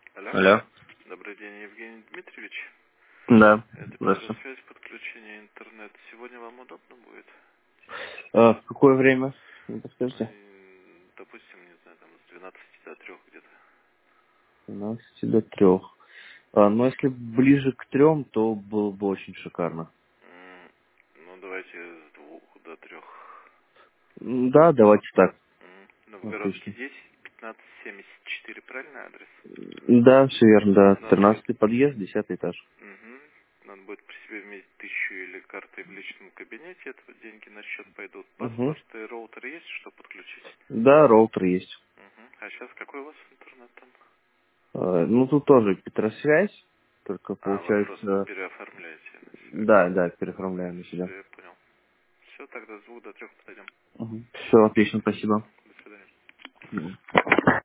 Алло. Алло. Добрый день, Евгений Дмитриевич. Да. Это первая Здравствуйте. связь подключения интернета. Сегодня вам удобно будет? В какое время? Вы подскажете? Допустим, не знаю, там с 12 до 3 где-то. С 12 до 3. Но если ближе к 3, то было бы очень шикарно. Ну, давайте с 2 до 3. Да, давайте так. Новгородский Отлично. 10, 1574, правильный адрес? Да, все верно, да. Надо будет, 13 подъезд, 10 этаж. надо будет при себе иметь 1000 или картой в личном кабинете. Это деньги на счет пойдут. Угу. Паспорт и роутер есть, что подключить? Да, роутер есть. А сейчас какой у вас интернет там? Ну, тут тоже Петросвязь, только Вы просто получается... переоформляете на себя Да, аккаунт. да, переоформляем на себя. Все, я понял. Все, тогда с 2 до 3 подойдем. Все, отлично, спасибо. До свидания. Мгм.